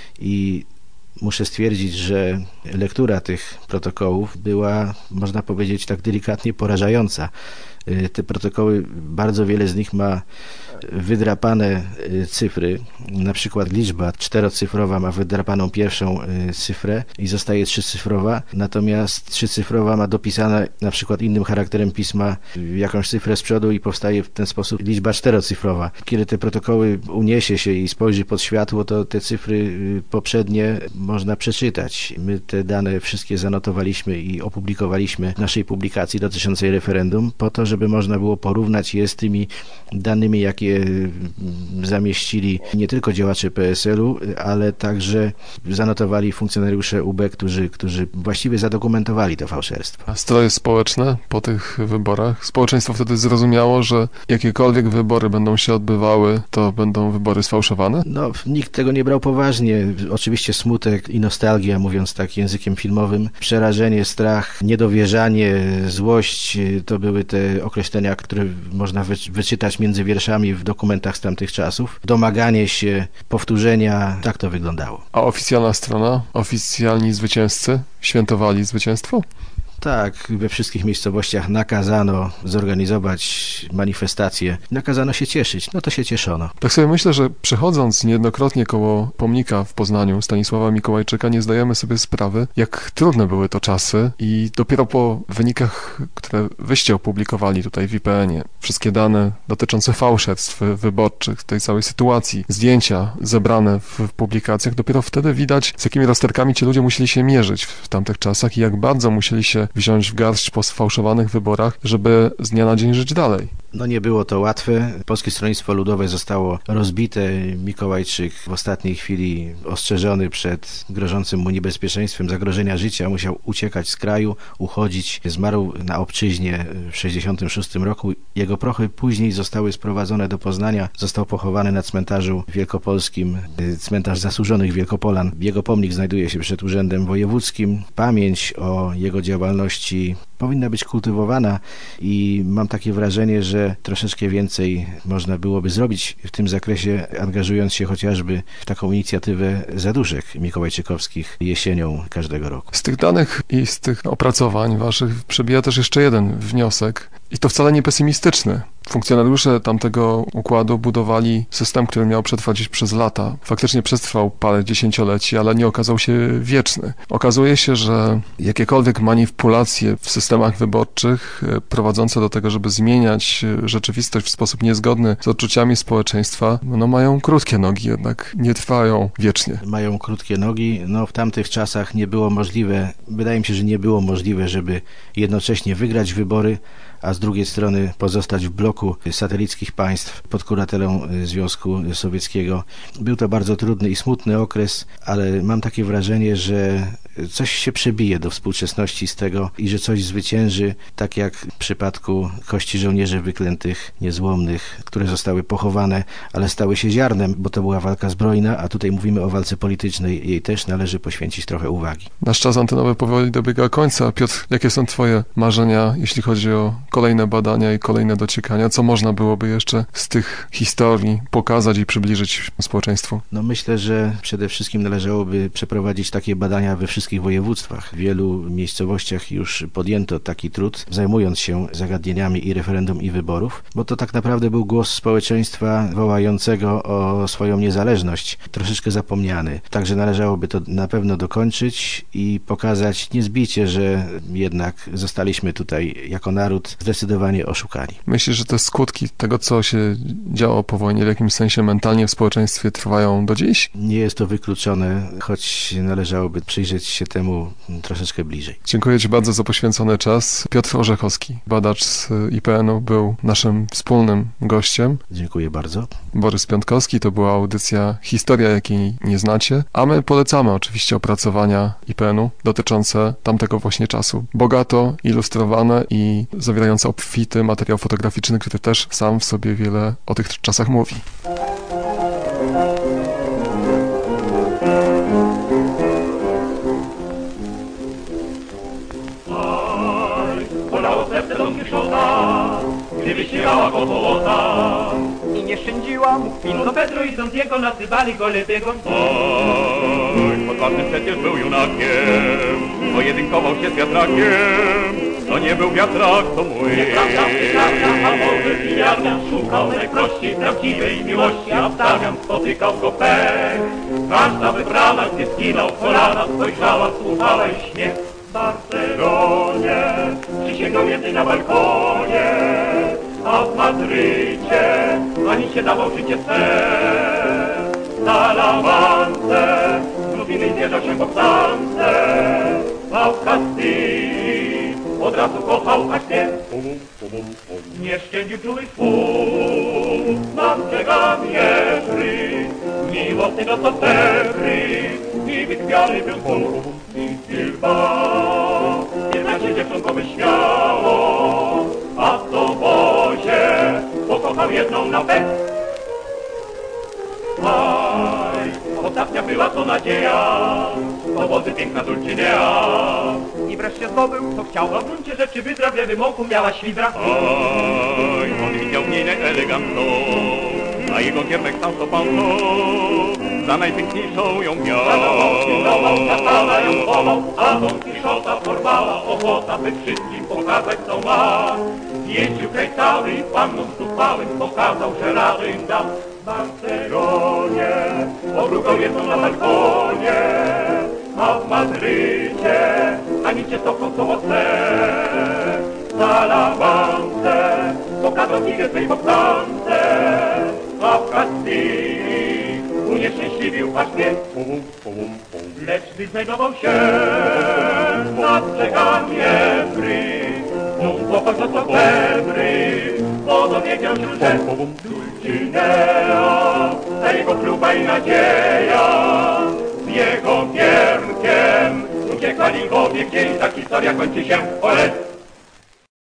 i muszę stwierdzić, że lektura tych protokołów była, można powiedzieć tak delikatnie, porażająca. Te protokoły, bardzo wiele z nich ma wydrapane cyfry, na przykład liczba 4-cyfrowa ma wydrapaną pierwszą cyfrę i zostaje 3-cyfrowa, natomiast 3-cyfrowa ma dopisane na przykład innym charakterem pisma jakąś cyfrę z przodu i powstaje w ten sposób liczba 4-cyfrowa. Kiedy te protokoły uniesie się i spojrzy pod światło, to te cyfry poprzednie można przeczytać. My te dane wszystkie zanotowaliśmy i opublikowaliśmy w naszej publikacji dotyczącej referendum, po to, żeby można było porównać je z tymi danymi, jakie zamieścili nie tylko działacze PSL-u, ale także zanotowali funkcjonariusze UB, którzy właściwie zadokumentowali to fałszerstwo. Stroje społeczne po tych wyborach. Społeczeństwo wtedy zrozumiało, że jakiekolwiek wybory będą się odbywały, to będą wybory sfałszowane? No, nikt tego nie brał poważnie. Oczywiście smutek i nostalgia, mówiąc tak językiem filmowym, przerażenie, strach, niedowierzanie, złość, to były te określenia, które można wyczytać między wierszami w dokumentach z tamtych czasów. Domaganie się powtórzenia, tak to wyglądało. A oficjalna strona, oficjalni zwycięzcy świętowali zwycięstwo? Tak, we wszystkich miejscowościach nakazano zorganizować manifestacje. Nakazano się cieszyć. No to się cieszono. Tak sobie myślę, że przechodząc niejednokrotnie koło pomnika w Poznaniu Stanisława Mikołajczyka, nie zdajemy sobie sprawy, jak trudne były to czasy, i dopiero po wynikach, które wyście opublikowali tutaj w IPN-ie, wszystkie dane dotyczące fałszerstw wyborczych, tej całej sytuacji, zdjęcia zebrane w publikacjach, dopiero wtedy widać, z jakimi rozterkami ci ludzie musieli się mierzyć w tamtych czasach i jak bardzo musieli się wziąć w garść po sfałszowanych wyborach, żeby z dnia na dzień żyć dalej. No nie było to łatwe. Polskie Stronnictwo Ludowe zostało rozbite. Mikołajczyk w ostatniej chwili ostrzeżony przed grożącym mu niebezpieczeństwem zagrożenia życia musiał uciekać z kraju, uchodzić. Zmarł na obczyźnie w 1966 roku. Jego prochy później zostały sprowadzone do Poznania. Został pochowany na cmentarzu wielkopolskim, cmentarz zasłużonych Wielkopolan. Jego pomnik znajduje się przed Urzędem Wojewódzkim. Pamięć o jego działalności powinna być kultywowana i mam takie wrażenie, że troszeczkę więcej można byłoby zrobić w tym zakresie, angażując się chociażby w taką inicjatywę zaduszek mikołajczykowskich jesienią każdego roku. Z tych danych i z tych opracowań waszych przebija też jeszcze jeden wniosek i to wcale nie pesymistyczny. Funkcjonariusze tamtego układu budowali system, który miał przetrwać przez lata. Faktycznie przetrwał parę dziesięcioleci, ale nie okazał się wieczny. Okazuje się, że jakiekolwiek manipulacje w systemach wyborczych prowadzące do tego, żeby zmieniać rzeczywistość w sposób niezgodny z odczuciami społeczeństwa, no mają krótkie nogi, jednak nie trwają wiecznie. Mają krótkie nogi. No w tamtych czasach nie było możliwe, wydaje mi się, że nie było możliwe, żeby jednocześnie wygrać wybory, a z drugiej strony pozostać w bloku satelickich państw pod kuratelą Związku Sowieckiego. Był to bardzo trudny i smutny okres, ale mam takie wrażenie, że coś się przebije do współczesności z tego i że coś zwycięży, tak jak w przypadku kości żołnierzy wyklętych, niezłomnych, które zostały pochowane, ale stały się ziarnem, bo to była walka zbrojna, a tutaj mówimy o walce politycznej. Jej też należy poświęcić trochę uwagi. Nasz czas antenowy powoli dobiega końca. Piotr, jakie są twoje marzenia, jeśli chodzi o kolejne badania i kolejne dociekania? Co można byłoby jeszcze z tych historii pokazać i przybliżyć społeczeństwu? No myślę, że przede wszystkim należałoby przeprowadzić takie badania we wszystkich województwach. W wielu miejscowościach już podjęto taki trud, zajmując się zagadnieniami i referendum, i wyborów, bo to tak naprawdę był głos społeczeństwa wołającego o swoją niezależność, troszeczkę zapomniany. Także należałoby to na pewno dokończyć i pokazać niezbicie, że jednak zostaliśmy tutaj jako naród zdecydowanie oszukani. Myślisz, że te skutki tego, co się działo po wojnie, w jakimś sensie mentalnie w społeczeństwie trwają do dziś? Nie jest to wykluczone, choć należałoby przyjrzeć się temu troszeczkę bliżej. Dziękuję Ci bardzo za poświęcony czas. Piotr Orzechowski, badacz z IPN-u, był naszym wspólnym gościem. Dziękuję bardzo. Borys Piątkowski, to była audycja Historia, jakiej nie znacie, a my polecamy oczywiście opracowania IPN-u dotyczące tamtego właśnie czasu. Bogato ilustrowane i zawierające obfity materiał fotograficzny, który też sam w sobie wiele o tych czasach mówi. Bolało serce Don Kiszota, gdy wyśmiewała go złota. I nie szczędziła mu chwil. Don Pedro i Don Diego nazywali go Lepiego. Oj, odważny przecież był junakiem, pojedynkował się z wiatrakiem. To nie był wiatrak, to mój. A może pijany szukał najprości prawdziwej miłości, a w zamian spotykał go pech. Każda wybrana, gdy skinął kolana, spojrzała, słuchała i śmiech. W Barcelonie przysięgał jednej na balkonie, a w Madrycie ani się dawał życie swe. Na Lawance znów innej zjeżdżał się po Ksance, a w Kastylii od razu kochał aż nie. Nie szczędził czułych słów, nam brzegami Ebry, miłosny do Sofebry i wychwiany był Bóg. I Bilbao, jednak się dziewczonko wyśmiało, a w Sobozie pokochał jedną na pek. Aj, ostatnia była to nadzieja, obozy piękna Dulcinea. I wreszcie zdobył, co chciał. A w gruncie rzeczy wydra w lewym oku miała świdra. Oj, on widział w niej elegancką, a jego kierunek sam to panto, za najpiękniejszą ją miał. Pilnował, katana ją chował, a Don Kiszota porwała ochota, by wszystkim pokazać co ma. Jeździł kraj cały i pannom zuchwałym pokazał, że rady im da. W Barcelonie obrukał jedną na balkonie, a w Madrycie ani cię stopą co mocne. Na Lawance pokazał figę swej Boksance, a w Kastylii unieszczęśliwił aż mnie. Lecz gdy znajdował się nad brzegami Ebry, znów chłopak dostał febry, bo dowiedział się, że Dulcinea, ta jego próba i nadzieja, z jego pierkiem uciekali w gdzieś ta historia kończy się, ole.